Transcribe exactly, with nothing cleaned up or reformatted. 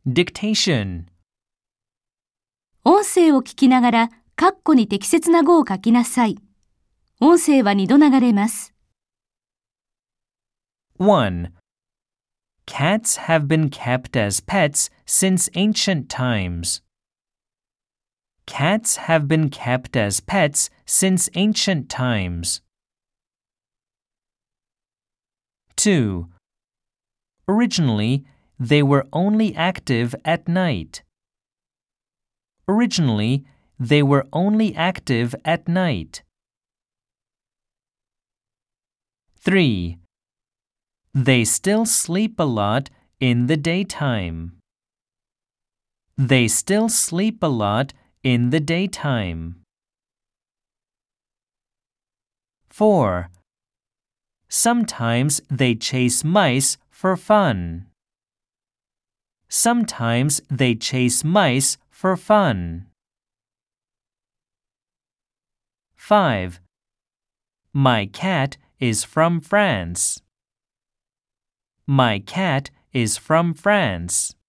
Dictation. 音声を聞きながら、括弧に適切な語を書きなさい。音声は二度流れます。 one. Cats have been kept as pets since ancient times. Cats have been kept as pets since ancient times. two. Originally, they were only active at night. Originally, they were only active at night. three. They still sleep a lot in the daytime. They still sleep a lot in the daytime. four. Sometimes they chase mice for fun. Sometimes they chase mice for fun. five. My cat is from France. My cat is from France.